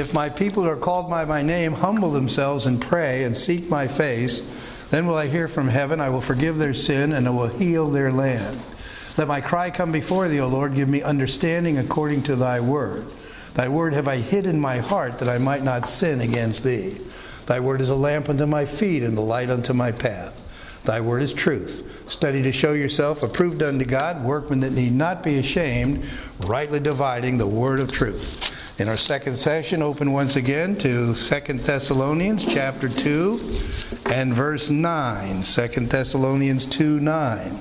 If my people who are called by my name humble themselves and pray and seek my face, then will I hear from heaven, I will forgive their sin, and I will heal their land. Let my cry come before thee, O Lord, give me understanding according to thy word. Thy word have I hid in my heart, that I might not sin against thee. Thy word is a lamp unto my feet, and a light unto my path. Thy word is truth. Study to show yourself approved unto God, workmen that need not be ashamed, rightly dividing the word of truth. In our second session, open once again to 2 Thessalonians chapter 2 and verse 9. 2 Thessalonians 2:9.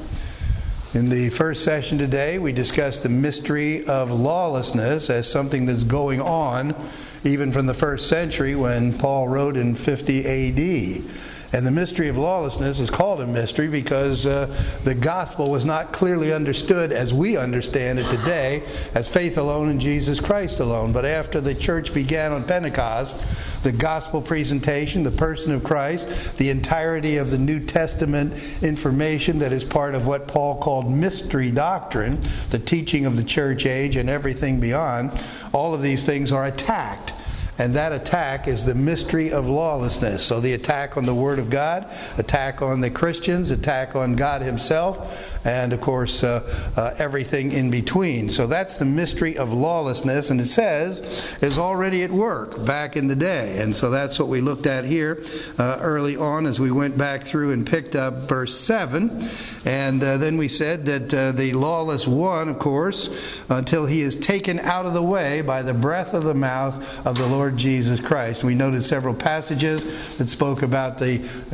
In the first session today, we discussed the mystery of lawlessness as something that's going on even from the first century when Paul wrote in 50 A.D. And the mystery of lawlessness is called a mystery because the gospel was not clearly understood as we understand it today, as faith alone in Jesus Christ alone. But after the church began on Pentecost, the gospel presentation, the person of Christ, the entirety of the New Testament information that is part of what Paul called mystery doctrine, the teaching of the church age and everything beyond, all of these things are attacked. And that attack is the mystery of lawlessness. So the attack on the Word of God, attack on the Christians, attack on God Himself, and of course everything in between. So that's the mystery of lawlessness, and it says is already at work back in the day. And so that's what we looked at here early on as we went back through and picked up verse 7. And then we said that the lawless one, of course, until he is taken out of the way by the breath of the mouth of the Lord Jesus Christ. We noted several passages that spoke about the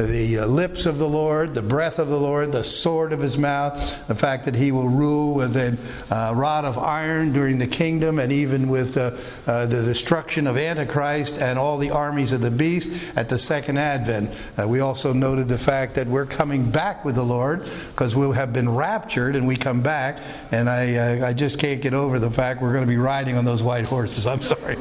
lips of the Lord, the breath of the Lord, the sword of His mouth, the fact that He will rule with a rod of iron during the kingdom, and even with the destruction of Antichrist and all the armies of the beast at the second advent. We also noted the fact that we're coming back with the Lord because we'll have been raptured and we come back, and I just can't get over the fact we're going to be riding on those white horses. I'm sorry.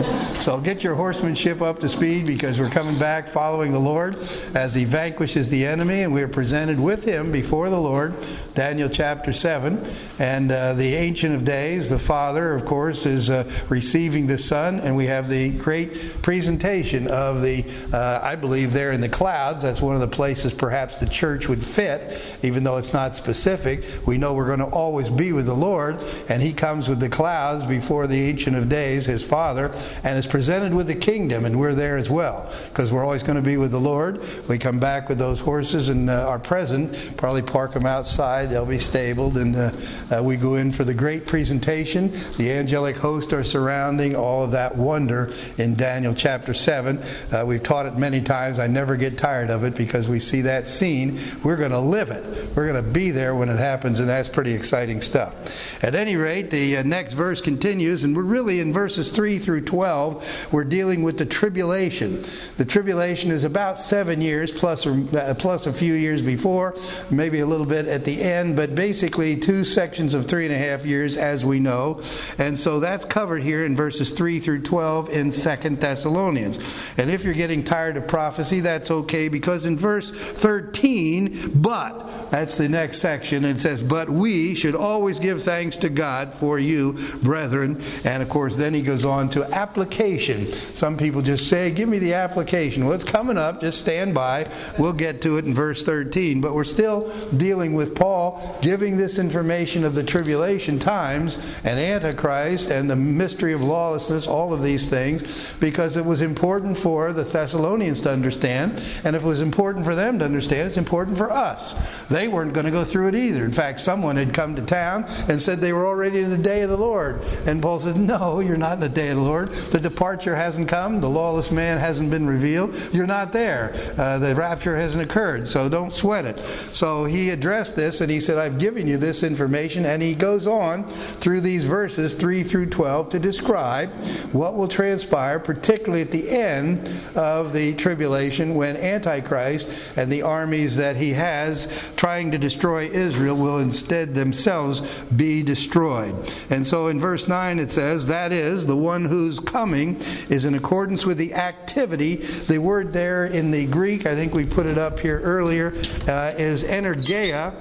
So get your horsemanship up to speed because we're coming back following the Lord as He vanquishes the enemy, and we are presented with Him before the Lord, Daniel chapter 7. And the Ancient of Days, the Father, of course, is receiving the Son, and we have the great presentation of the, I believe there in the clouds. That's one of the places perhaps the church would fit, even though it's not specific. We know we're going to always be with the Lord, and He comes with the clouds before the Ancient of Days, His Father, and is presented with the kingdom, and we're there as well because we're always going to be with the Lord. We come back with those horses and are present, probably park them outside, they'll be stabled, and we go in for the great presentation. The angelic host are surrounding all of that wonder in Daniel chapter 7. We've taught it many times. I never get tired of it because we see that scene. We're going to live it. We're going to be there when it happens, and that's pretty exciting stuff. At any rate, the next verse continues, and we're really in verses 3 through 12. We're dealing with the tribulation. The tribulation is about 7 years plus a few years before, maybe a little bit at the end, but basically 2 sections of 3.5 years, as we know. And so that's covered here in verses 3 through 12 in 2 Thessalonians. And if you're getting tired of prophecy, that's okay, because in verse 13, but, that's the next section, and it says, but we should always give thanks to God for you, brethren. And of course, then he goes on to application. Some people just say, give me the application. Well, it's coming up. Just stand by. We'll get to it in verse 13. But we're still dealing with Paul giving this information of the tribulation times and Antichrist and the mystery of lawlessness, all of these things, because it was important for the Thessalonians to understand. And if it was important for them to understand, it's important for us. They weren't going to go through it either. In fact, someone had come to town and said they were already in the day of the Lord. And Paul said, no, you're not in the day of the Lord. The departure hasn't come. The lawless man hasn't been revealed. You're not there. The rapture hasn't occurred, so don't sweat it. So he addressed this, and he said, I've given you this information. And he goes on through these verses 3 through 12 to describe what will transpire, particularly at the end of the tribulation, when Antichrist and the armies that he has trying to destroy Israel will instead themselves be destroyed. And so in verse 9 it says, that is, the one whose coming is in accordance with the activity. The word there in the Greek, I think we put it up here earlier, is energeia.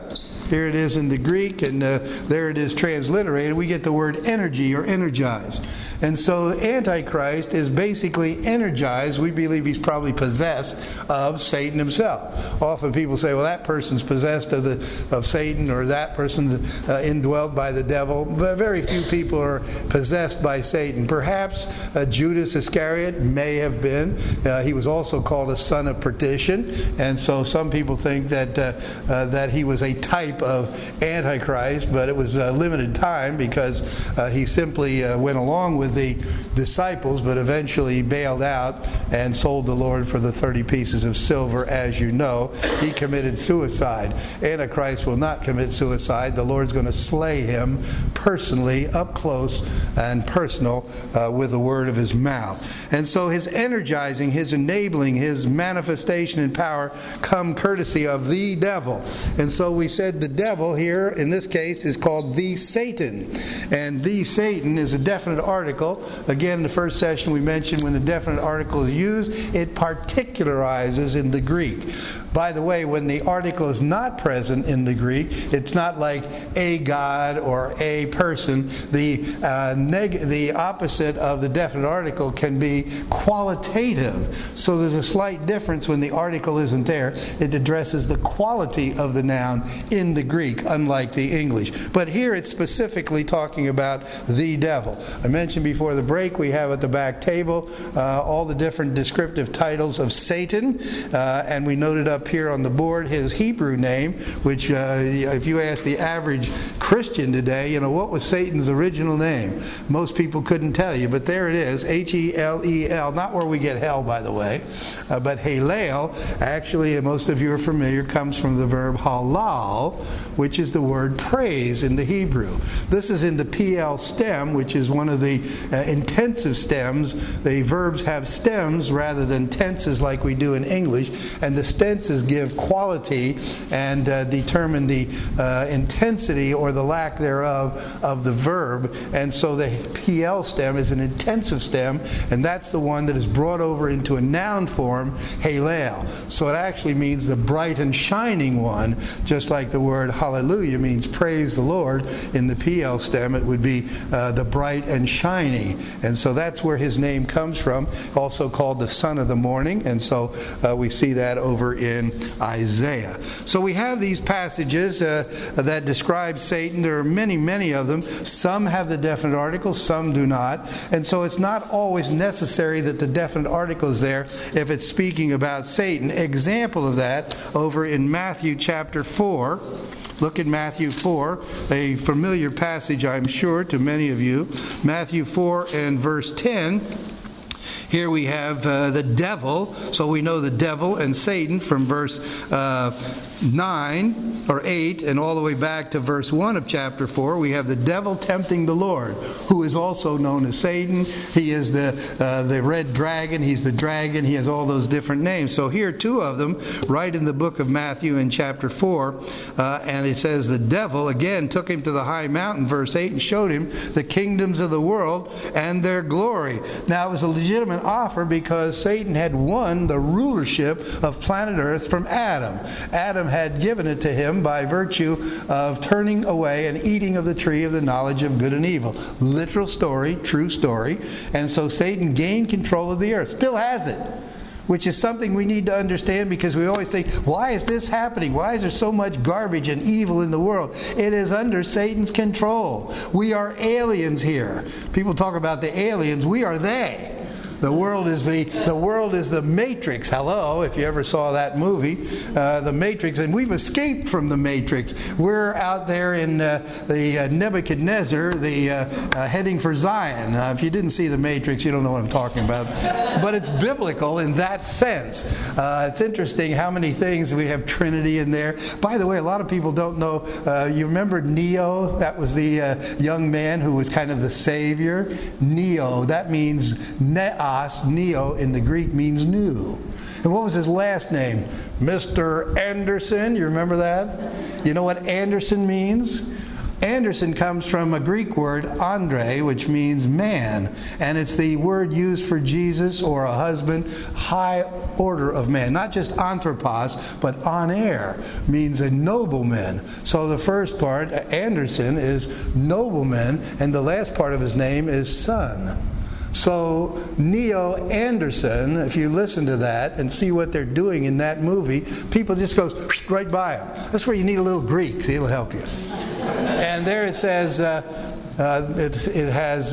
Here it is in the Greek, and there it is transliterated. We get the word energy or energize. And so Antichrist is basically energized. We believe he's probably possessed of Satan himself. Often people say, well, that person's possessed of Satan, or that person indwelt by the devil. But very few people are possessed by Satan. Perhaps Judas Iscariot may have been. He was also called a son of perdition. And so some people think that he was a type of Antichrist, but it was a limited time because he simply went along with the disciples, but eventually bailed out and sold the Lord for the 30 pieces of silver, as you know. He committed suicide. Antichrist will not commit suicide. The Lord's going to slay him personally, up close and personal, with the word of his mouth. And so his energizing, his enabling, his manifestation in power come courtesy of the devil. And so we said the devil here, in this case, is called the Satan. And the Satan is a definite article. Again, the first session we mentioned when the definite article is used, it particularizes in the Greek. By the way, when the article is not present in the Greek, it's not like a god or a person. The opposite of the definite article can be qualitative. So there's a slight difference when the article isn't there. It addresses the quality of the noun in the Greek, unlike the English. But here it's specifically talking about the devil. I mentioned before the break, we have at the back table all the different descriptive titles of Satan, and we noted up here on the board his Hebrew name, which if you ask the average Christian today, what was Satan's original name? Most people couldn't tell you, but there it is, H-E-L-E-L, not where we get hell, by the way, but Halel, actually, most of you are familiar, comes from the verb halal, which is the word praise in the Hebrew. This is in the PL stem, which is one of the intensive stems. The verbs have stems rather than tenses like we do in English, and the tenses give quality and determine the intensity or the lack thereof of the verb. And so the PL stem is an intensive stem, and that's the one that is brought over into a noun form, halal. So it actually means the bright and shining one, just like the word hallelujah means praise the Lord. In the PL stem, it would be the bright and shining. And so that's where his name comes from, also called the son of the morning. And so we see that over in Isaiah. So we have these passages that describe Satan. There are many, many of them. Some have the definite article, some do not. And so it's not always necessary that the definite article is there if it's speaking about Satan. Example of that over in Matthew chapter 4. Look at Matthew 4, a familiar passage, I'm sure, to many of you. Matthew 4 and verse 10. Here we have the devil. So we know the devil and Satan from verse 9 or 8 and all the way back to verse 1 of chapter 4. We have the devil tempting the Lord, who is also known as Satan. He is the red dragon. He's the dragon. He has all those different names. So here, two of them, right in the book of Matthew in chapter 4. And it says the devil, again, took him to the high mountain, verse 8, and showed him the kingdoms of the world and their glory. Now, it was a legitimate offer because Satan had won the rulership of planet Earth from Adam. Adam had given it to him by virtue of turning away and eating of the tree of the knowledge of good and evil. Literal story, true story. And so Satan gained control of the earth. Still has it. Which is something we need to understand, because we always think, why is this happening? Why is there so much garbage and evil in the world? It is under Satan's control. We are aliens here. People talk about the aliens. We are they. The world is the Matrix. Hello, if you ever saw that movie, the Matrix, and we've escaped from the Matrix. We're out there in the Nebuchadnezzar, heading for Zion. If you didn't see the Matrix, you don't know what I'm talking about. But it's biblical in that sense. It's interesting how many things we have Trinity in there. By the way, a lot of people don't know. You remember Neo? That was the young man who was kind of the savior. Neo. That means Neo in the Greek means new. And what was his last name? Mr. Anderson. You remember that? You know what Anderson means? Anderson comes from a Greek word, andre, which means man. And it's the word used for Jesus or a husband, high order of man. Not just anthropos, but aner, means a nobleman. So the first part, Anderson, is nobleman, and the last part of his name is son. So Neo Anderson, if you listen to that and see what they're doing in that movie, people just go right by them. That's where you need a little Greek. See, it'll help you. And there it says, it has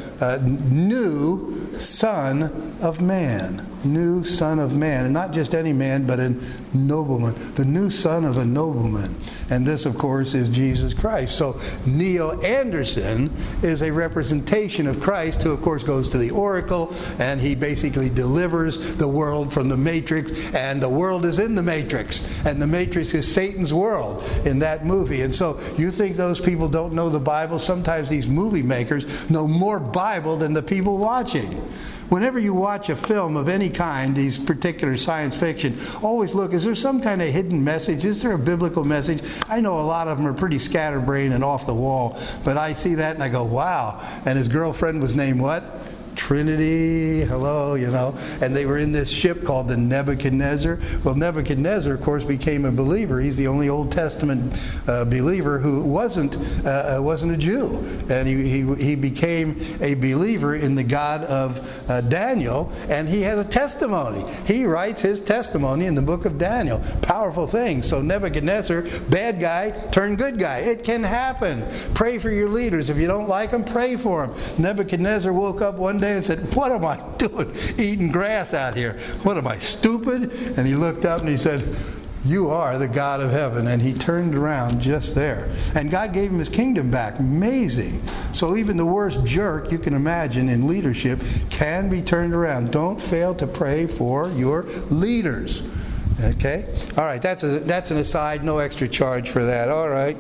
new son of man. New son of man. And not just any man, but a nobleman. The new son of a nobleman. And this, of course, is Jesus Christ. So Neo Anderson is a representation of Christ, who, of course, goes to the oracle, and he basically delivers the world from the matrix, and the world is in the matrix. And the matrix is Satan's world in that movie. And so you think those people don't know the Bible? Sometimes these movie makers know more Bible than the people watching. Whenever you watch a film of any kind, these particular science fiction, always look, is there some kind of hidden message? Is there a biblical message? I know a lot of them are pretty scatterbrained and off the wall, but I see that and I go, wow. And his girlfriend was named what? Trinity, hello, and they were in this ship called the Nebuchadnezzar. Well, Nebuchadnezzar, of course, became a believer. He's the only Old Testament believer who wasn't a Jew, and he became a believer in the God of Daniel, and he has a testimony. He writes his testimony in the book of Daniel. Powerful thing. So Nebuchadnezzar, bad guy, turned good guy. It can happen. Pray for your leaders. If you don't like them, pray for them. Nebuchadnezzar woke up one day and said, what am I doing eating grass out here? What am I, stupid? And he looked up and he said, you are the God of heaven. And he turned around just there. And God gave him his kingdom back. Amazing. So even the worst jerk you can imagine in leadership can be turned around. Don't fail to pray for your leaders. Okay? All right, that's an aside. No extra charge for that. All right.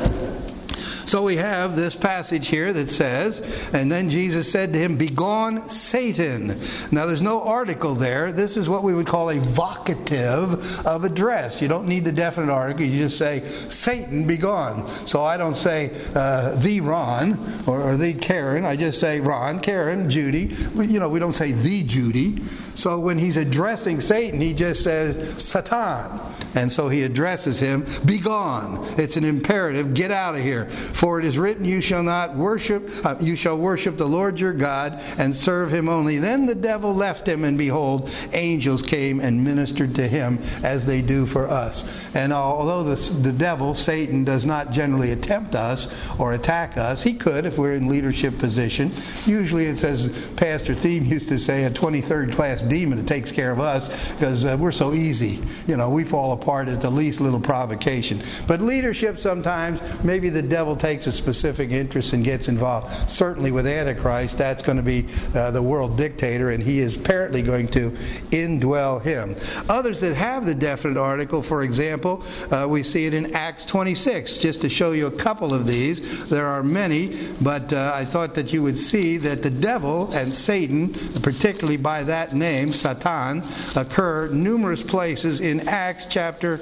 So we have this passage here that says, and then Jesus said to him, "Begone, Satan." Now there's no article there. This is what we would call a vocative of address. You don't need the definite article. You just say, "Satan, begone." So I don't say, "the Ron" or "the Karen." I just say, "Ron, Karen, Judy." We don't say "the Judy." So when he's addressing Satan, he just says, "Satan." And so he addresses him, "Begone." It's an imperative. Get out of here. For it is written, you shall worship the Lord your God and serve him only. Then the devil left him, and behold, angels came and ministered to him as they do for us. And although the devil, Satan, does not generally attempt us or attack us, he could if we're in leadership position. Usually it's, as Pastor Thiem used to say, a 23rd class demon that takes care of us because we're so easy. We fall apart at the least little provocation. But leadership sometimes, maybe the devil takes a specific interest and gets involved. Certainly with Antichrist, that's going to be the world dictator, and he is apparently going to indwell him. Others that have the definite article, for example, we see it in Acts 26. Just to show you a couple of these, there are many, but I thought that you would see that the devil and Satan, particularly by that name, Satan, occur numerous places in Acts chapter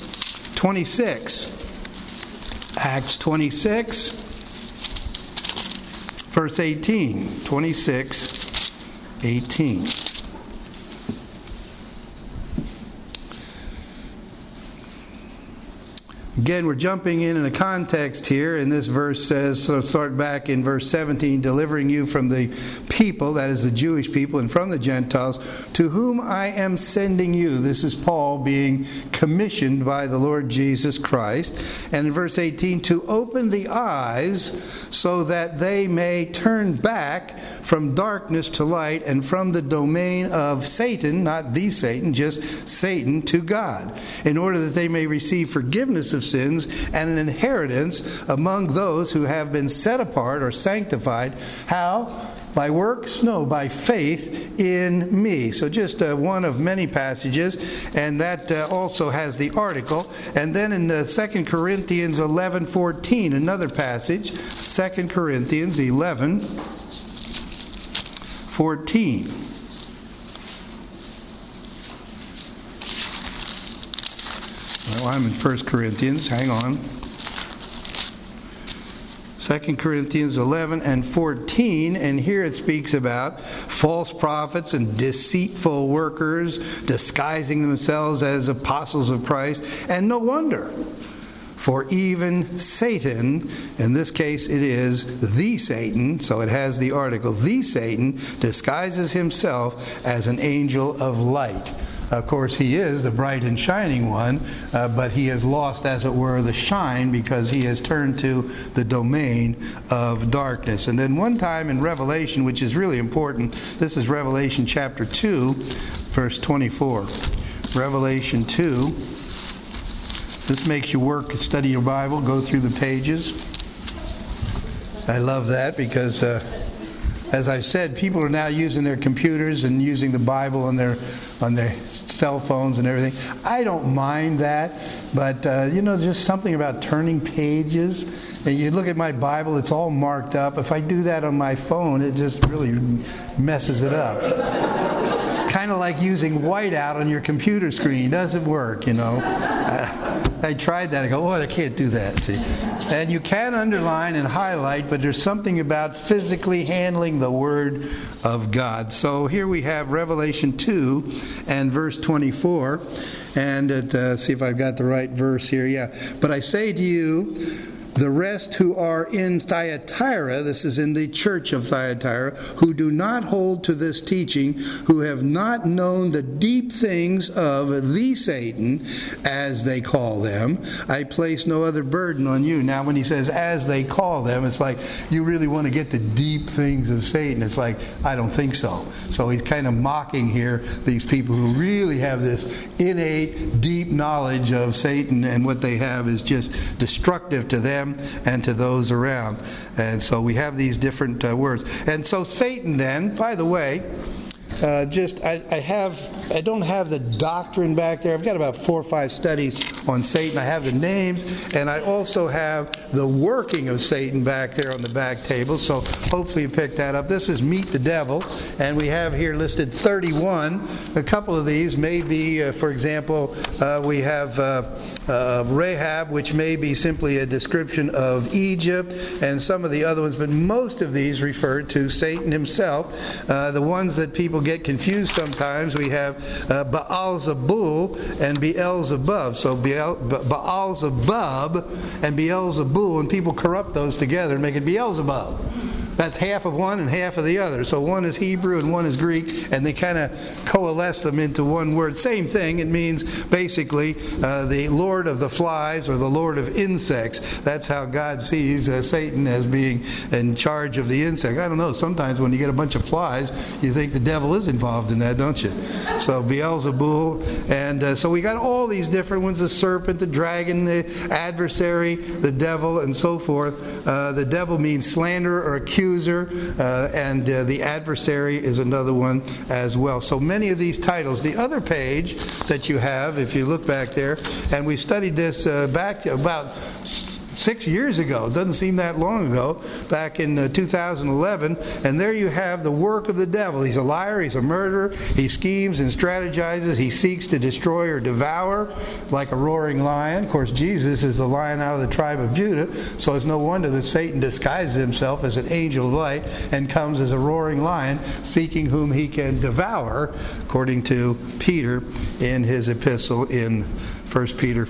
26. Acts 26, verse 18. 26, 18. Again, we're jumping in a context here, and this verse says, so start back in verse 17, delivering you from the people, that is the Jewish people, and from the Gentiles, to whom I am sending you. This is Paul being commissioned by the Lord Jesus Christ. And in verse 18, to open the eyes so that they may turn back from darkness to light and from the domain of Satan, not the Satan, just Satan, to God, in order that they may receive forgiveness of sins and an inheritance among those who have been set apart or sanctified. How? By works? No, by faith in me. So just one of many passages, and that also has the article. And then in 2 Corinthians 11:14, another passage, 2 Corinthians 11:14. Well, I'm in 1 Corinthians. Hang on. 2 Corinthians 11 and 14, and here it speaks about false prophets and deceitful workers disguising themselves as apostles of Christ, and no wonder. For even Satan, in this case it is the Satan, so it has the article, the Satan disguises himself as an angel of light. Of course, he is the bright and shining one, but he has lost, as it were, the shine because he has turned to the domain of darkness. And then one time in Revelation, which is really important, this is Revelation chapter 2, verse 24. Revelation 2. This makes you work, study your Bible, go through the pages. I love that because, as I've said, people are now using their computers and using the Bible on their cell phones and everything. I don't mind that, but there's something about turning pages. And you look at my Bible, it's all marked up. If I do that on my phone, it just really messes it up. It's kind of like using whiteout on your computer screen. It doesn't work, I tried that. I go, I can't do that, see. And you can underline and highlight, but there's something about physically handling the Word of God. So here we have Revelation 2 and verse 24. And see if I've got the right verse here. Yeah. But I say to you, the rest who are in Thyatira, this is in the church of Thyatira, who do not hold to this teaching, who have not known the deep things of the Satan, as they call them, I place no other burden on you. Now when he says as they call them, it's like you really want to get the deep things of Satan. It's like, I don't think so. So he's kind of mocking here these people who really have this innate, deep knowledge of Satan, and what they have is just destructive to them and to those around. And so we have these different words. And so Satan then, by the way, I don't have the doctrine back there. I've got about 4 or 5 studies on Satan. I have the names, and I also have the working of Satan back there on the back table. So hopefully you picked that up. This is Meet the Devil, and we have here listed 31. A couple of these may be, for example, we have Rahab, which may be simply a description of Egypt, and some of the other ones, but most of these refer to Satan himself. The ones that people get confused sometimes, we have Baal-zebul and Beelzebub. So Baal-zebub and Beelzebul, and people corrupt those together and make it Beelzebub. That's half of one and half of the other. So one is Hebrew and one is Greek, and they kind of coalesce them into one word. Same thing. It means basically the Lord of the flies or the Lord of insects. That's how God sees Satan, as being in charge of the insect. I don't know. Sometimes when you get a bunch of flies, you think the devil is involved in that, don't you? So Beelzebul. And so we got all these different ones: the serpent, the dragon, the adversary, the devil, and so forth. The devil means slanderer or accuser. And the adversary is another one as well. So many of these titles. The other page that you have, if you look back there, and we studied this back about 6 years ago. It doesn't seem that long ago, back in 2011. And there you have the work of the devil. He's a liar. He's a murderer. He schemes and strategizes. He seeks to destroy or devour like a roaring lion. Of course, Jesus is the Lion out of the tribe of Judah. So it's no wonder that Satan disguises himself as an angel of light and comes as a roaring lion, seeking whom he can devour, according to Peter in his epistle in 1 Peter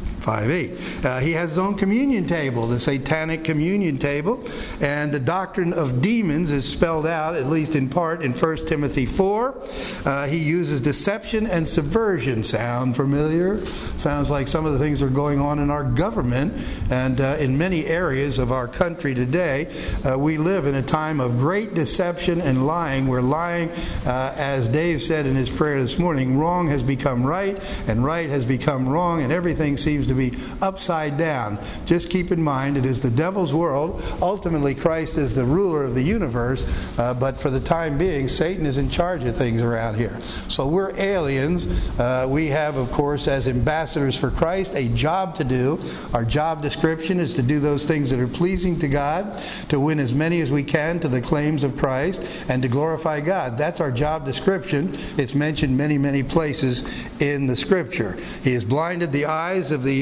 5:8. He has his own communion table, the satanic communion table, and the doctrine of demons is spelled out, at least in part, in 1 Timothy 4. He uses deception and subversion. Sound familiar? Sounds like some of the things that are going on in our government and in many areas of our country today. We live in a time of great deception and lying. We're lying, as Dave said in his prayer this morning, wrong has become right, and right has become wrong, and everything seems to be upside down. Just keep in mind, it is the devil's world. Ultimately, Christ is the ruler of the universe, but for the time being, Satan is in charge of things around here. So we're aliens. We have, of course, as ambassadors for Christ, a job to do. Our job description is to do those things that are pleasing to God, to win as many as we can to the claims of Christ, and to glorify God. That's our job description. It's mentioned many, many places in the Scripture. He has blinded the eyes of the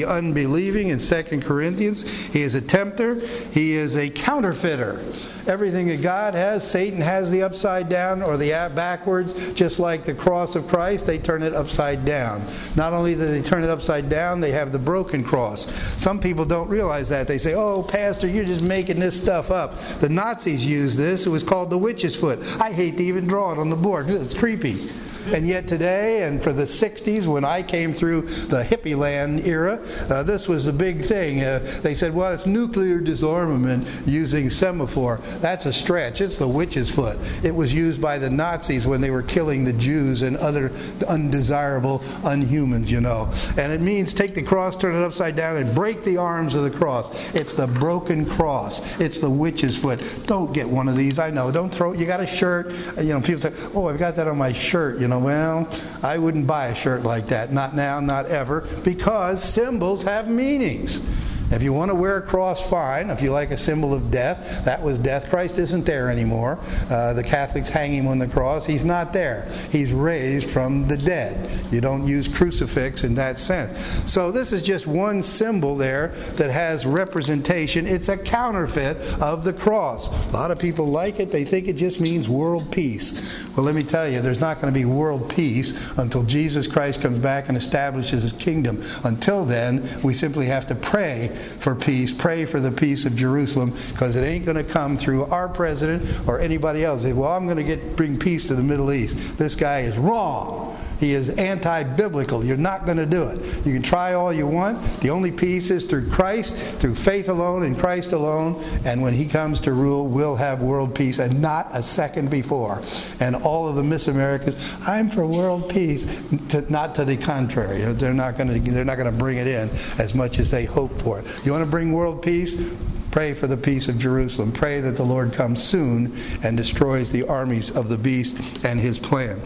the unbelieving in 2 Corinthians. He is a tempter. He is a counterfeiter. Everything that God has, Satan has the upside down or the backwards, just like the cross of Christ, they turn it upside down. Not only do they turn it upside down, they have the broken cross. Some people don't realize that. They say, oh, Pastor, you're just making this stuff up. The Nazis used this. It was called the witch's foot. I hate to even draw it on the board. It's creepy. And yet today, and for the 60s, when I came through the hippie land era, this was a big thing. They said, well, it's nuclear disarmament using semaphore. That's a stretch. It's the witch's foot. It was used by the Nazis when they were killing the Jews and other undesirable unhumans, you know. And it means take the cross, turn it upside down, and break the arms of the cross. It's the broken cross. It's the witch's foot. Don't get one of these. I know. Don't throw it. You got a shirt. You know, people say, oh, I've got that on my shirt, you know. Well, I wouldn't buy a shirt like that. Not now, not ever, because symbols have meanings. If you want to wear a cross, fine. If you like a symbol of death, that was death. Christ isn't there anymore. The Catholics hang him on the cross. He's not there. He's raised from the dead. You don't use crucifix in that sense. So this is just one symbol there that has representation. It's a counterfeit of the cross. A lot of people like it. They think it just means world peace. Well, let me tell you, there's not going to be world peace until Jesus Christ comes back and establishes His kingdom. Until then, we simply have to pray for peace, pray for the peace of Jerusalem, because it ain't going to come through our president or anybody else. Well, I'm going to bring peace to the Middle East. This guy is wrong. He is anti-biblical. You're not going to do it. You can try all you want. The only peace is through Christ, through faith alone, in Christ alone. And when He comes to rule, we'll have world peace, and not a second before. And all of the Miss Americas, I'm for world peace. Not to the contrary. They're not going to bring it in as much as they hope for it. You want to bring world peace? Pray for the peace of Jerusalem. Pray that the Lord comes soon and destroys the armies of the beast and his plan.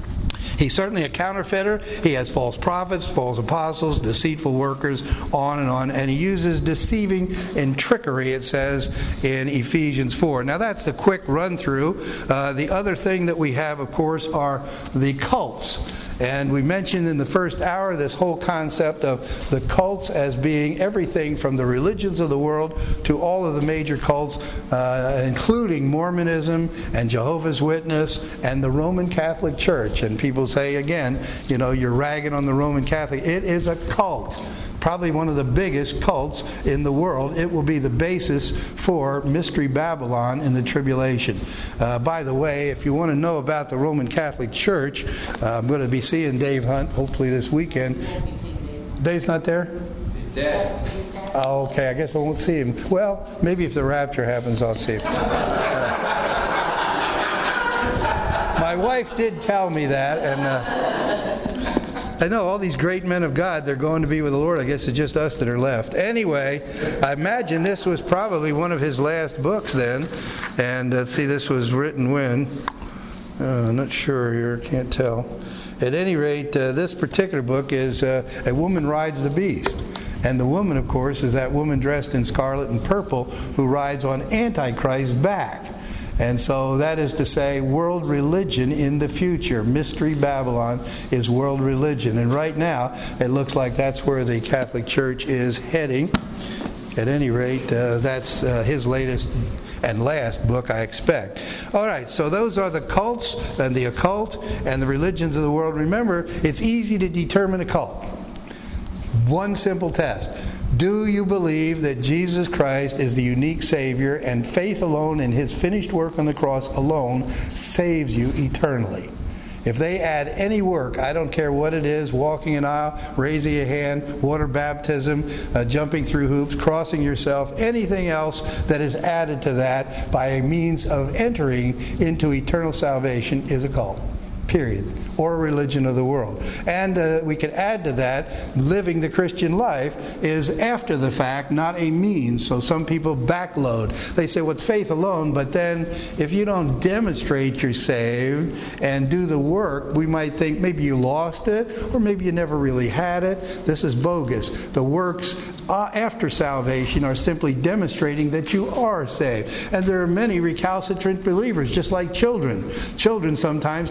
He's certainly a counterfeiter. He has false prophets, false apostles, deceitful workers, on, and he uses deceiving and trickery, it says in Ephesians 4. Now that's the quick run-through. The other thing that we have, of course, are the cults. And we mentioned in the first hour this whole concept of the cults as being everything from the religions of the world to all of the major cults, including Mormonism and Jehovah's Witness and the Roman Catholic Church. And people say, again, you know, you're ragging on the Roman Catholic. It is a cult. Probably one of the biggest cults in the world. It will be the basis for Mystery Babylon in the tribulation. By the way, if you want to know about the Roman Catholic Church, I'm going to be seeing Dave Hunt hopefully this weekend. Dave's not there? Oh, okay, I guess I won't see him. Well, maybe if the rapture happens, I'll see him. My wife did tell me that, and I know all these great men of God, they're going to be with the Lord. I guess it's just us that are left. Anyway, I imagine this was probably one of his last books then. And let's see, this was written when? I'm not sure here, can't tell. At any rate, this particular book is A Woman Rides the Beast. And the woman, of course, is that woman dressed in scarlet and purple who rides on Antichrist's back. And so that is to say, world religion in the future. Mystery Babylon is world religion. And right now, it looks like that's where the Catholic Church is heading. At any rate, that's his latest and last book, I expect. All right, so those are the cults and the occult and the religions of the world. Remember, it's easy to determine a cult. One simple test. Do you believe that Jesus Christ is the unique Savior, and faith alone in His finished work on the cross alone saves you eternally? If they add any work, I don't care what it is, walking an aisle, raising a hand, water baptism, jumping through hoops, crossing yourself, anything else that is added to that by a means of entering into eternal salvation is a cult. Period. Or a religion of the world. And we could add to that, living the Christian life is after the fact, not a means. So some people backload. They say, well, it's faith alone, but then if you don't demonstrate you're saved and do the work, we might think maybe you lost it, or maybe you never really had it. This is bogus. The works after salvation are simply demonstrating that you are saved. And there are many recalcitrant believers, just like children. Children sometimes turn out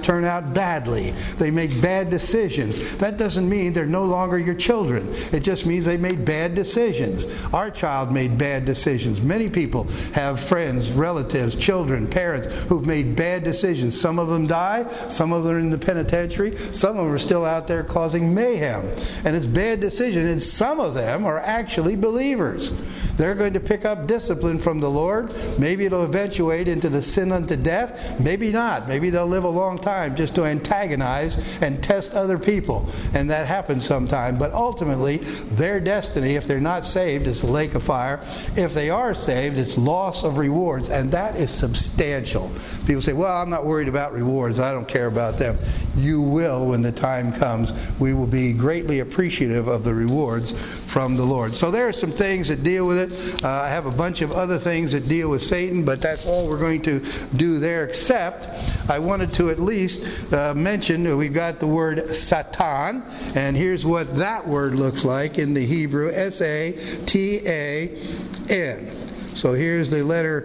out badly. They make bad decisions. That doesn't mean they're no longer your children. It just means they made bad decisions. Our child made bad decisions. Many people have friends, relatives, children, parents who've made bad decisions. Some of them die. Some of them are in the penitentiary. Some of them are still out there causing mayhem. And it's bad decisions. And some of them are actually believers. They're going to pick up discipline from the Lord. Maybe it'll eventuate into the sin unto death. Maybe not. Maybe they'll live a long time just to antagonize and test other people. And that happens sometime. But ultimately, their destiny, if they're not saved, is the lake of fire. If they are saved, it's loss of rewards. And that is substantial. People say, well, I'm not worried about rewards. I don't care about them. You will when the time comes. We will be greatly appreciative of the rewards from the Lord. So there are some things that deal with it. I have a bunch of other things that deal with Satan, but that's all we're going to do there, except I wanted to at least mention we've got the word Satan, and here's what that word looks like in the Hebrew, S-A-T-A-N. So here's the letter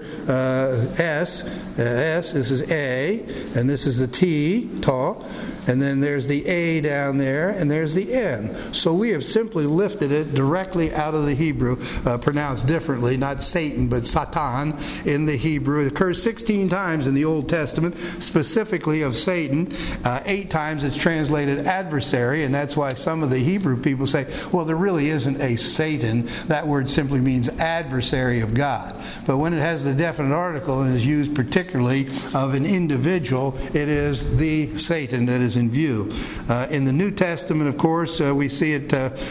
S. S, this is A, and this is the T, ta, and then there's the A down there, and there's the N. So we have simply lifted it directly out of the Hebrew, pronounced differently, not Satan, but Satan in the Hebrew. It occurs 16 times in the Old Testament, specifically of Satan. 8 times it's translated adversary, and that's why some of the Hebrew people say, well, there really isn't a Satan. That word simply means adversary of God. But when it has the definite article and is used particularly of an individual, it is the Satan that is in view. In the New Testament, of course, we see it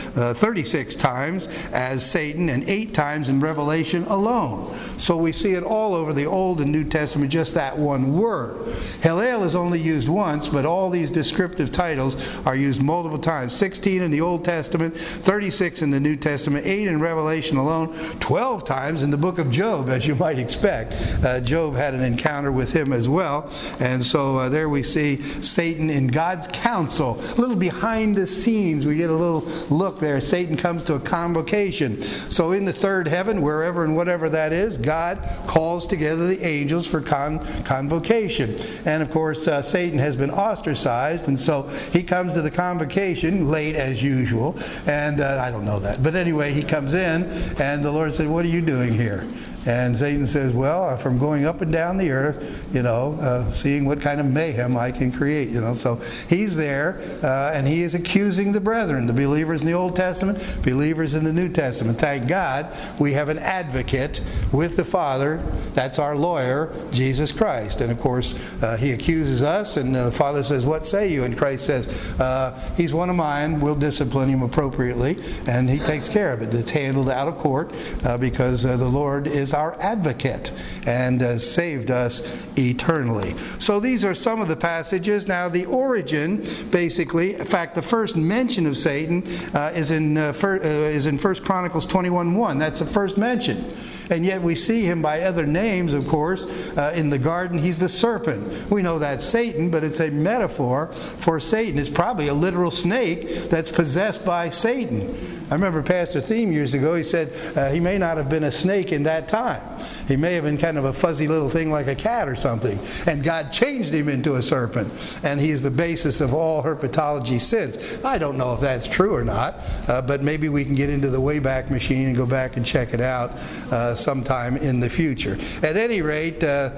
36 times as Satan and 8 times in Revelation alone. So we see it all over the Old and New Testament, just that one word. Hillel is only used once, but all these descriptive titles are used multiple times. 16 in the Old Testament, 36 in the New Testament, 8 in Revelation alone, 12 times in the book of Job, as you might expect. Job had an encounter with him as well. And so there we see Satan in God's counsel. A little behind the scenes, we get a little look there. Satan comes to a convocation. So in the third heaven, wherever and whatever that is, God calls together the angels for convocation. And of course, Satan has been ostracized, and so he comes to the convocation late as usual. And I don't know that. But anyway, he comes in, and the Lord said, what are you doing here? And Satan says, well, from going up and down the earth, seeing what kind of mayhem I can create, So he's there, and he is accusing the brethren, the believers in the Old Testament, believers in the New Testament. Thank God we have an advocate with the Father. That's our lawyer, Jesus Christ. And of course, he accuses us, and the Father says, what say you? And Christ says, he's one of mine. We'll discipline him appropriately. And he takes care of it. It's handled out of court because the Lord is our advocate and saved us eternally. So these are some of the passages. Now the origin, basically, in fact, the first mention of Satan is in 1 Chronicles 21:1. That's the first mention. And yet we see him by other names, of course. In the garden, he's the serpent. We know that's Satan, but it's a metaphor for Satan. It's probably a literal snake that's possessed by Satan. I remember Pastor Thiem years ago, he said he may not have been a snake in that time. He may have been kind of a fuzzy little thing like a cat or something. And God changed him into a serpent. And he is the basis of all herpetology since. I don't know if that's true or not, but maybe we can get into the Wayback Machine and go back and check it out sometime in the future. At any rate,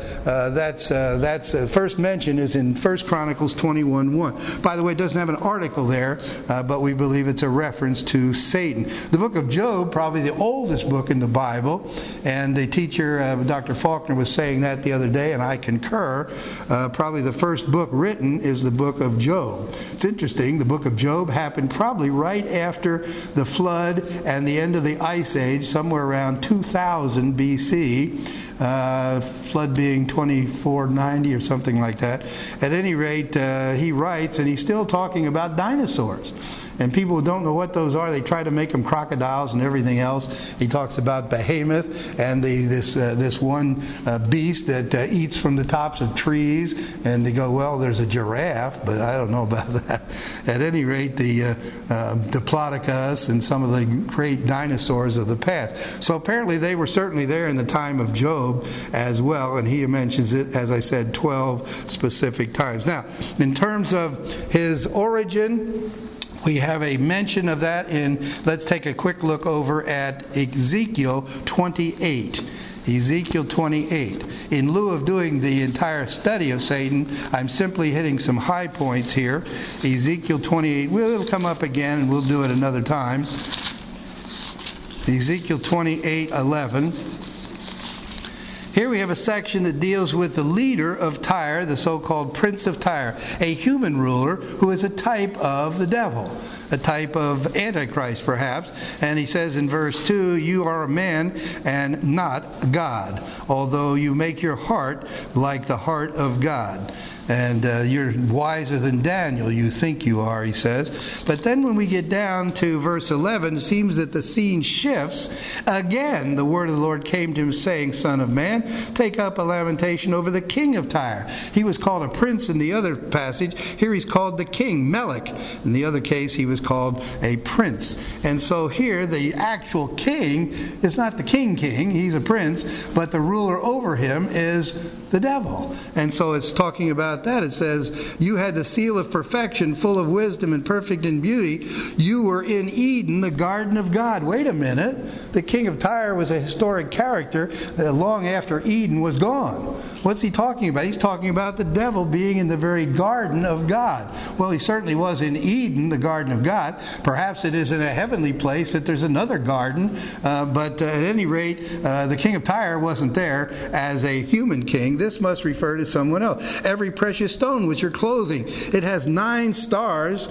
that's first mention is in 1 Chronicles 21:1. By the way, it doesn't have an article there, but we believe it's a reference to Satan. The book of Job, probably the oldest book in the Bible, and the teacher, Dr. Faulkner, was saying that the other day, and I concur. Probably the first book written is the book of Job. It's interesting, the book of Job happened probably right after the flood and the end of the Ice Age, somewhere around 2000 BC, flood being 2490 or something like that. At any rate, he writes, and he's still talking about dinosaurs. And people who don't know what those are, they try to make them crocodiles and everything else. He talks about behemoth and this one beast that eats from the tops of trees. And they go, well, there's a giraffe, but I don't know about that. At any rate, the Diplodocus and some of the great dinosaurs of the past. So apparently they were certainly there in the time of Job as well. And he mentions it, as I said, 12 specific times. Now, in terms of his origin, we have a mention of that let's take a quick look over at Ezekiel 28. Ezekiel 28. In lieu of doing the entire study of Satan, I'm simply hitting some high points here. Ezekiel 28. It'll come up again, and we'll do it another time. Ezekiel 28:11. Here we have a section that deals with the leader of Tyre, the so-called Prince of Tyre, a human ruler who is a type of the devil, a type of Antichrist perhaps. And he says in verse 2, you are a man and not God, although you make your heart like the heart of God. And you're wiser than Daniel, you think you are, he says. But then when we get down to verse 11, it seems that the scene shifts. Again, the word of the Lord came to him saying, Son of man, take up a lamentation over the king of Tyre. He was called a prince in the other passage. Here he's called the king, Melech. In the other case, he was called a prince. And so here, the actual king is not the king, he's a prince, but the ruler over him is the devil. And so it's talking about that. It says, you had the seal of perfection, full of wisdom and perfect in beauty. You were in Eden, the garden of God. Wait a minute. The king of Tyre was a historic character long after Eden was gone. What's he talking about? He's talking about the devil being in the very garden of God. Well, he certainly was in Eden, the garden of God. Perhaps it is in a heavenly place that there's another garden. But at any rate, the king of Tyre wasn't there as a human king. This must refer to someone else. Every precious stone was your clothing. It has 9 stars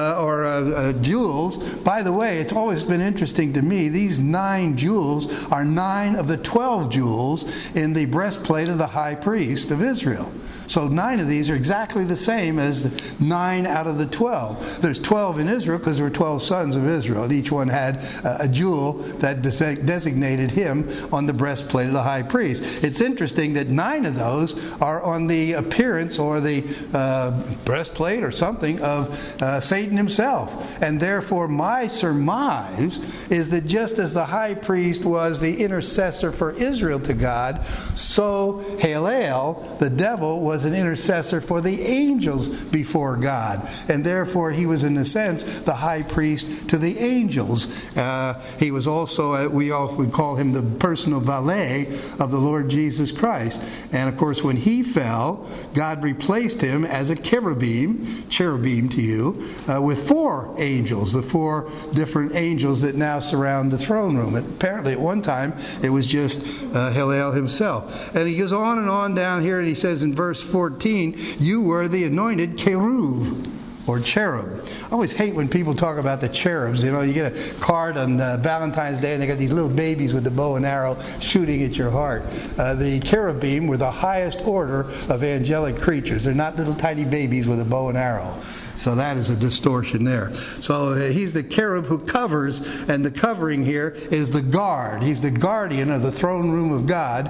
or jewels. By the way, it's always been interesting to me. These 9 jewels are 9 of the 12 jewels in the breastplate of the high priest of Israel. So 9 of these are exactly the same as 9 out of the 12. There's 12 in Israel because there were 12 sons of Israel. And each one had a jewel that designated him on the breastplate of the high priest. It's interesting that 9 of those are on the appearance or the breastplate or something of Satan himself. And therefore my surmise is that just as the high priest was the intercessor for Israel to God, so Halel, the devil, was an intercessor for the angels before God. And therefore he was, in a sense, the high priest to the angels. He was also, we call him the personal valet of the Lord Jesus Christ. And of course, when he fell, God replaced him as a cherubim to you, with 4 angels, the 4 different angels that now surround the throne room. And apparently at one time it was just Hillel himself. And he goes on and on down here, and he says in verse 14, you were the anointed cherub or cherub. I always hate when people talk about the cherubs. You know, you get a card on Valentine's Day and they got these little babies with the bow and arrow shooting at your heart. The cherubim were the highest order of angelic creatures. They're not little tiny babies with a bow and arrow. So that is a distortion there. So he's the cherub who covers, and the covering here is the guard. He's the guardian of the throne room of God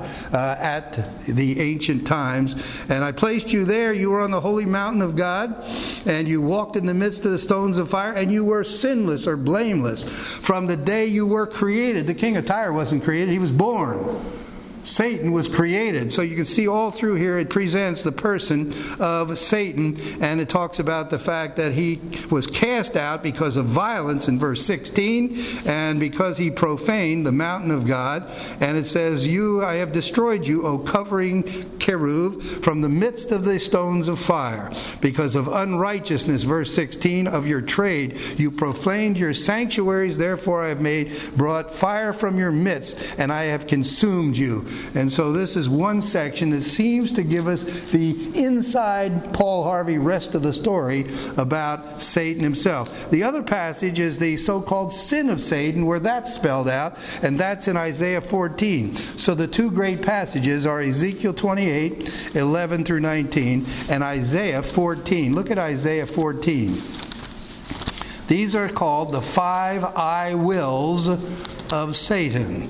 at the ancient times. And I placed you there. You were on the holy mountain of God, and you walked in the midst of the stones of fire, and you were sinless or blameless from the day you were created. The king of Tyre wasn't created. He was born. Satan was created. So you can see all through here it presents the person of Satan, and it talks about the fact that he was cast out because of violence in verse 16, and because he profaned the mountain of God. And it says, I have destroyed you, O covering cherub, from the midst of the stones of fire, because of unrighteousness, verse 16, of your trade. You profaned your sanctuaries, therefore I have brought fire from your midst, and I have consumed you. And so this is one section that seems to give us the inside Paul Harvey rest of the story about Satan himself. The other passage is the so-called sin of Satan, where that's spelled out, and that's in Isaiah 14. So the 2 great passages are Ezekiel 28, 11 through 19, and Isaiah 14. Look at Isaiah 14. These are called the 5 I wills of Satan.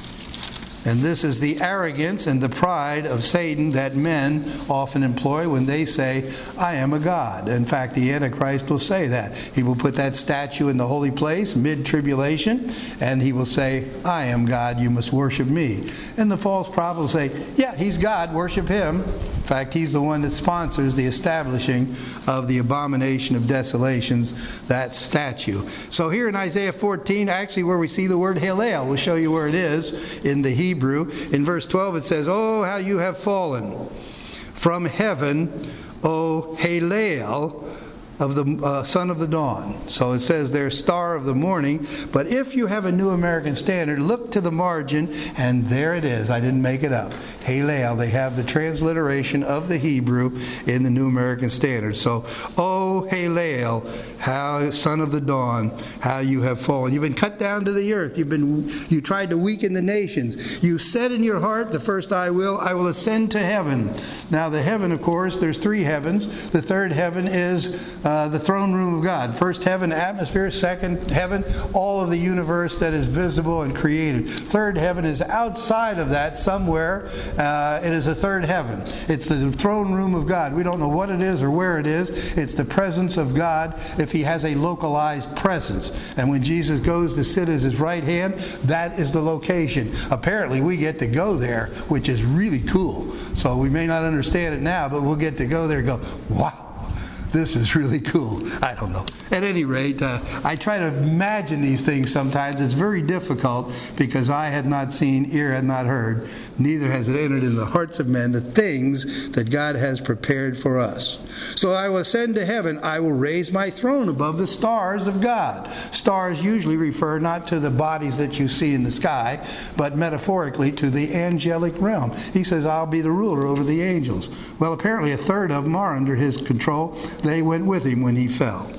And this is the arrogance and the pride of Satan that men often employ when they say, I am a god. In fact, the Antichrist will say that. He will put that statue in the holy place, mid-tribulation, and he will say, I am God, you must worship me. And the false prophet will say, yeah, he's God, worship him. In fact, he's the one that sponsors the establishing of the abomination of desolations, that statue. So here in Isaiah 14, actually where we see the word Hallel, we'll show you where it is in the Hebrew. In verse 12 it says, oh, how you have fallen from heaven, O Hallel, of the son of the dawn. So it says there, star of the morning. But if you have a New American Standard, look to the margin, and there it is. I didn't make it up. Hallel. They have the transliteration of the Hebrew in the New American Standard. So, O Hallel, how son of the dawn, how you have fallen. You've been cut down to the earth. You tried to weaken the nations. You said in your heart, the first I will ascend to heaven. Now the heaven, of course, there's 3 heavens. The third heaven is the throne room of God. First heaven, atmosphere. Second heaven, all of the universe that is visible and created. Third heaven is outside of that somewhere. It is a third heaven. It's the throne room of God. We don't know what it is or where it is. It's the presence of God if he has a localized presence. And when Jesus goes to sit at his right hand, that is the location. Apparently we get to go there, which is really cool. So we may not understand it now, but we'll get to go there and go, wow. This is really cool. I don't know. At any rate, I try to imagine these things sometimes. It's very difficult because eye had not seen, ear had not heard, neither has it entered in the hearts of men the things that God has prepared for us. So I will ascend to heaven. I will raise my throne above the stars of God. Stars usually refer not to the bodies that you see in the sky, but metaphorically to the angelic realm. He says, I'll be the ruler over the angels. Well, apparently a third of them are under his control. They went with him when he fell.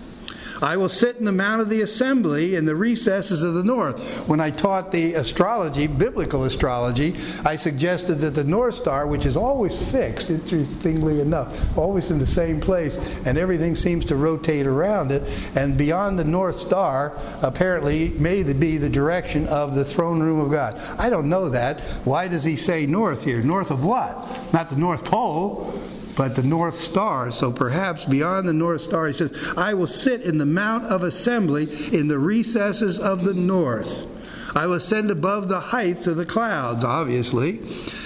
I will sit in the mount of the assembly in the recesses of the north. When I taught the astrology, biblical astrology, I suggested that the North Star, which is always fixed, interestingly enough, always in the same place, and everything seems to rotate around it, and beyond the North Star, apparently, may be the direction of the throne room of God. I don't know that. Why does he say north here? North of what? Not the North Pole, but the North Star. So perhaps beyond the North Star, he says, I will sit in the mount of assembly in the recesses of the north. I will ascend above the heights of the clouds, obviously.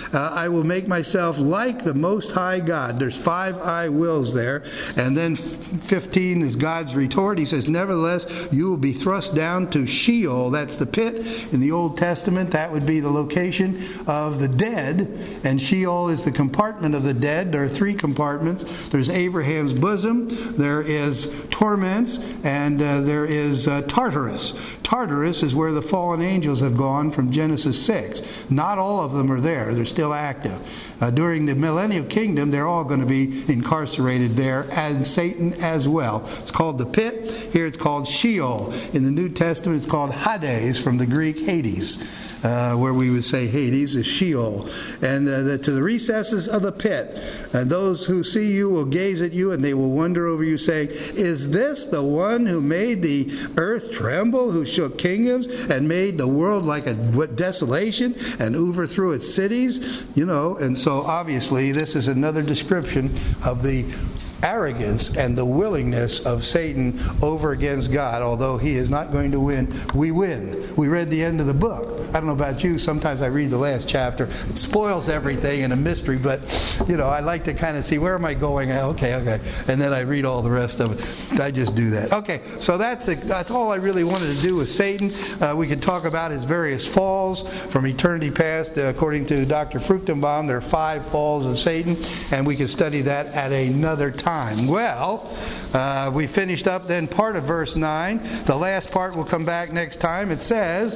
I will make myself like the Most High God. There's 5 I wills there. And then 15 is God's retort. He says, nevertheless, you will be thrust down to Sheol. That's the pit. In the Old Testament, that would be the location of the dead. And Sheol is the compartment of the dead. There are 3 compartments. There's Abraham's bosom. There is torments. And there is Tartarus. Tartarus is where the fallen angels have gone from Genesis 6. Not all of them are there. They're still active. During the millennial kingdom, they're all going to be incarcerated there, and Satan as well. It's called the pit. Here it's called Sheol. In the New Testament, it's called Hades, from the Greek Hades, where we would say Hades is Sheol. And to the recesses of the pit. And those who see you will gaze at you, and they will wonder over you, saying, is this the one who made the earth tremble, who shook kingdoms, and made the world like a desolation, and overthrew its cities? You know, and so obviously this is another description of the arrogance and the willingness of Satan over against God. Although he is not going to win, we win. We read the end of the book. I don't know about you, sometimes I read the last chapter. It spoils everything in a mystery, but you know, I like to kind of see, where am I going? Okay. And then I read all the rest of it. I just do that. Okay, so that's all I really wanted to do with Satan. We could talk about his various falls from eternity past. According to Dr. Fruchtenbaum, there are 5 falls of Satan, and we could study that at another time. Well, we finished up then part of verse 9. The last part will come back next time. It says,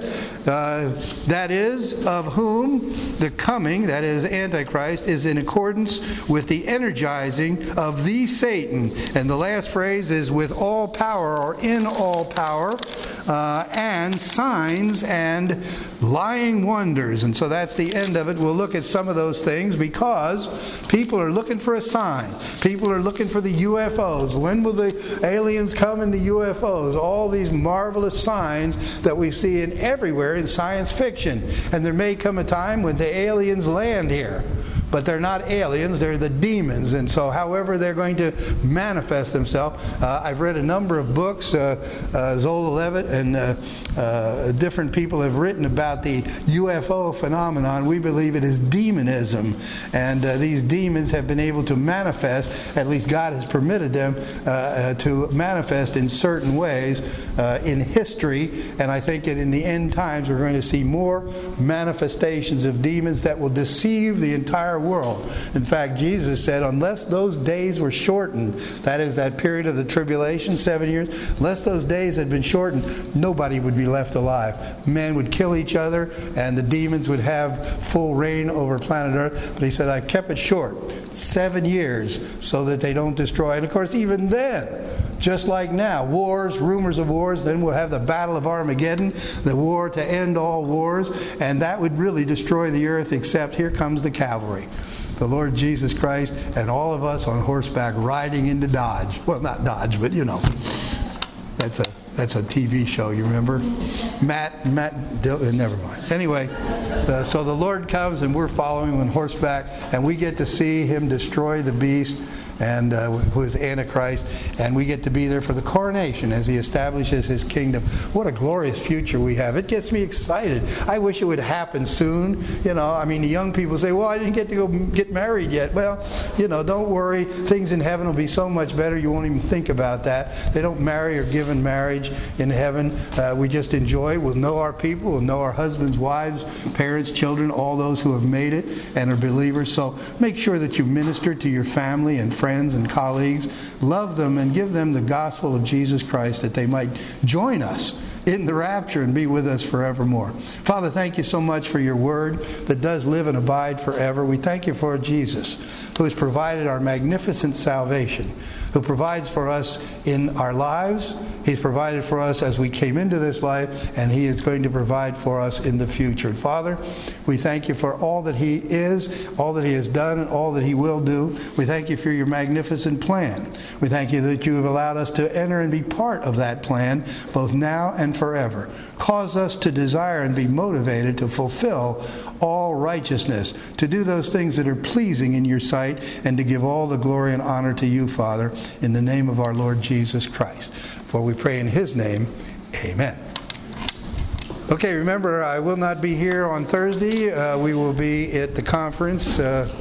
that is, of whom the coming, that is Antichrist, is in accordance with the energizing of the Satan. And the last phrase is with all power, or in all power, and signs and lying wonders. And so that's the end of it. We'll look at some of those things because people are looking for a sign. People are looking for the UFOs. When will the aliens come in the UFOs? All these marvelous signs that we see in everywhere in science fiction. And there may come a time when the aliens land here. But they're not aliens, they're the demons. And so however they're going to manifest themselves, I've read a number of books, Zola Levitt and different people have written about the UFO phenomenon. We believe it is demonism. And these demons have been able to manifest, at least God has permitted them to manifest in certain ways in history. And I think that in the end times we're going to see more manifestations of demons that will deceive the entire world. In fact, Jesus said, unless those days were shortened, that is that period of the tribulation, 7 years, unless those days had been shortened, nobody would be left alive. Men would kill each other, and the demons would have full reign over planet Earth. But he said, I kept it short, 7 years, so that they don't destroy. And of course, even then, just like now, wars, rumors of wars, then we'll have the Battle of Armageddon, the war to end all wars, and that would really destroy the earth, except here comes the cavalry. The Lord Jesus Christ and all of us on horseback riding into Dodge. Well, not Dodge, but you know. That's a TV show, you remember? Matt Dillon, never mind. Anyway, so the Lord comes and we're following him on horseback, and we get to see him destroy the beast, and who is Antichrist, and we get to be there for the coronation as he establishes his kingdom. What a glorious future we have. It gets me excited. I wish it would happen soon. You know, I mean, the young people say, well, I didn't get to go get married yet. Well, you know, don't worry. Things in heaven will be so much better you won't even think about that. They don't marry or give in marriage in heaven. We just enjoy. We'll know our people. We'll know our husbands, wives, parents, children, all those who have made it and are believers. So make sure that you minister to your family and friends and colleagues. Love them and give them the gospel of Jesus Christ that they might join us in the rapture and be with us forevermore. Father, thank you so much for your word that does live and abide forever. We thank you for Jesus, who has provided our magnificent salvation, who provides for us in our lives. He's provided for us as we came into this life, and he is going to provide for us in the future. And Father, we thank you for all that he is, all that he has done, and all that he will do. We thank you for your magnificent plan. We thank you that you have allowed us to enter and be part of that plan, both now and forever. Cause us to desire and be motivated to fulfill all righteousness, to do those things that are pleasing in your sight, and to give all the glory and honor to you, Father, in the name of our Lord Jesus Christ. For we pray in his name, amen. Okay, remember, I will not be here on Thursday. We will be at the conference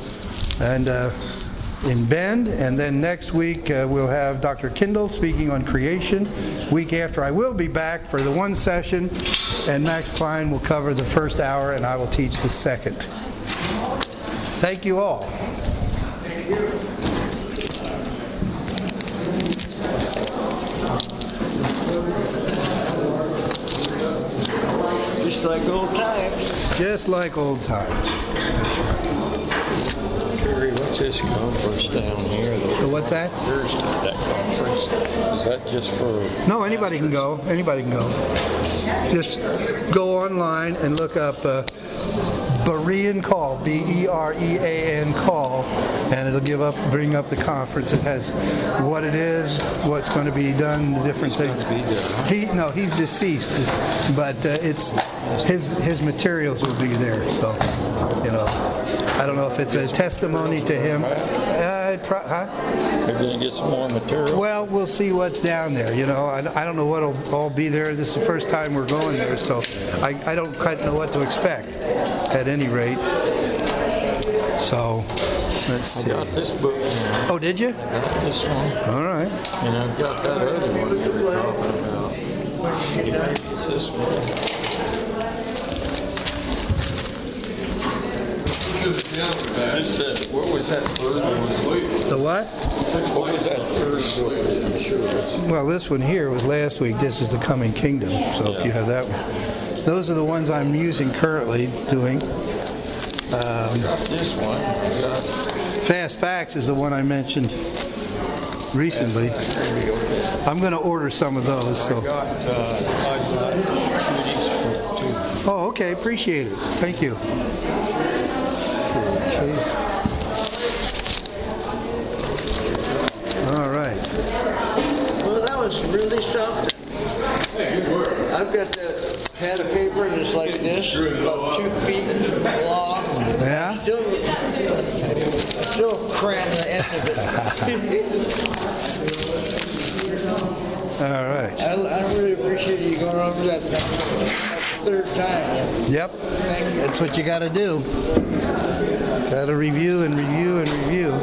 in Bend, and then next week we'll have Dr. Kindle speaking on creation. Week after, I will be back for the one session, and Max Klein will cover the first hour, and I will teach the second. Thank you all. Thank you. Just like old times. Just like old times. That's right. Terry, what's this conference down here? So what's that? Thursday, that conference. Is that just for... No, anybody can go. Anybody can go. Just go online and look up Berean Call, Berean Call, and it'll bring up the conference. It has what it is, what's going to be done, the different things. He's deceased, but it's his materials will be there. So, I don't know if it's a testimony to him. They're going to get some more material. Well, we'll see what's down there. I don't know what'll all be there. This is the first time we're going there, so I don't quite know what to expect. At any rate, so let's see. I got this book now. Oh, did you? I got this one. All right. And I've got that other one you were talking about. It's this one. What was that third one? The what? What was that third book? I'm sure. Well, this one here was last week. This is the Coming Kingdom. So if you have that one. Those are the ones I'm using currently, doing. This one. Fast Facts is the one I mentioned. recently. I'm going to order some of those. So. I got shootings too. Oh, okay. Appreciate it. Thank you. Okay. All right. Well, that was really something. I've got that pad of paper that's like this, about 2 feet long. Yeah? Still cram the end of it. All right. I really appreciate you going over that third time. Yep. That's what you got to do. Got to review and review and review.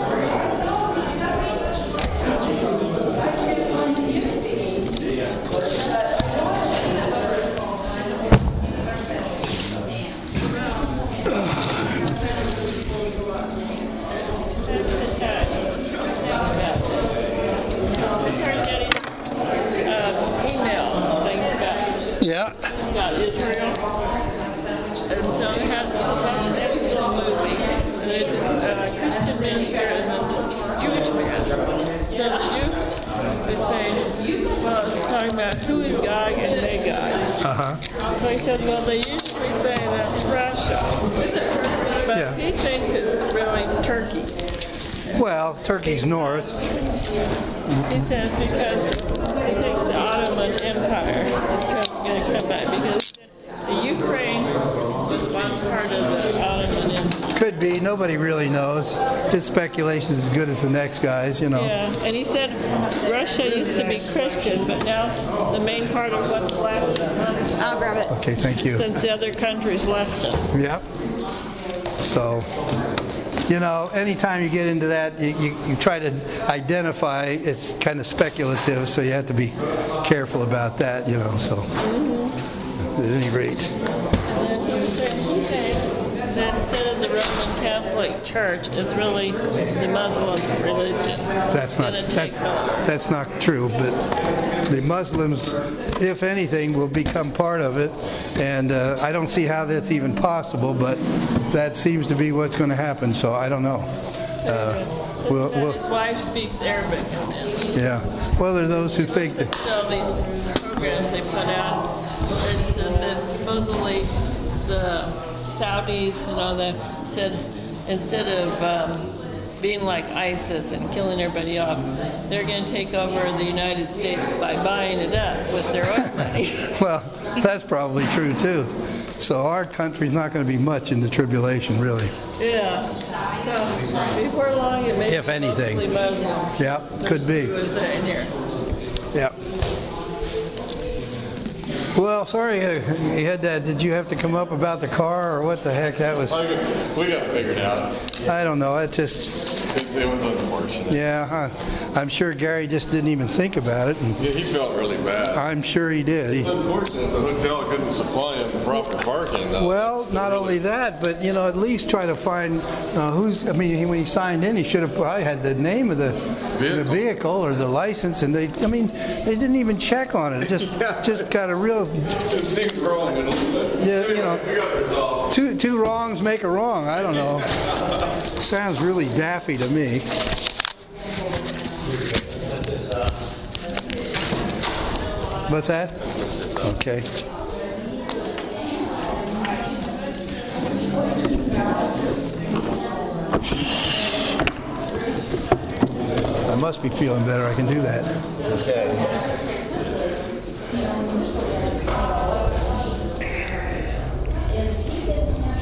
Yeah. About Israel. And so we had a movie. And there's a Christian man here and a Jewish man. So the Jew would say, well, it's talking about who is Gog and Magog. Uh-huh. So he said, well, they usually say that's Russia. But Yeah. he thinks it's really Turkey. Well, Turkey's north. He says because he thinks the Ottoman Empire is going to come back because the Ukraine was one part of the Ottoman Empire. Could be. Nobody really knows. His speculation is as good as the next guy's, you know. Yeah, and he said Russia used to be Christian, but now the main part of what's left I'll grab it. Okay, thank you. since the other countries left it. Yep. So, you know, anytime you get into that, you try to identify, it's kind of speculative, so you have to be careful about that, you know, so at any rate. He thinks that instead of the Roman Catholic Church, it's really the Muslim religion. That's not gonna take over. that's not true, but the Muslims, if anything, will become part of it, and I don't see how that's even possible, but that seems to be what's going to happen, so I don't know. His wife speaks Arabic. And Yeah. Well, there are those who think that. all these programs they put out, and then supposedly the Saudis and all that said instead of being like ISIS and killing everybody off, they're going to take over the United States by buying it up with their own money. Well, that's probably true too. So our country's not going to be much in the tribulation, really. Yeah. So before long, it may If be anything. mostly Muslim. Yeah, could be. Who was there in here? Yeah. Well, sorry, you had that. Did you have to come up about the car, or what the heck? That was. We got it figured out. I don't know. It's just. It was unfortunate. Yeah, I'm sure Gary just didn't even think about it, and Yeah, he felt really bad. I'm sure he did. It's unfortunate the hotel couldn't supply him proper parking. Though. Well, not only that, but you know, at least try to find who's. I mean, when he signed in, he should have probably had the name of the vehicle or the license, and they didn't even check on it. It just got a real. It seemed wrong a little bit. Yeah, you know, We got it resolved. two wrongs make a wrong. I don't know. Sounds really daffy to me. What's that? Okay. I must be feeling better. I can do that. Okay.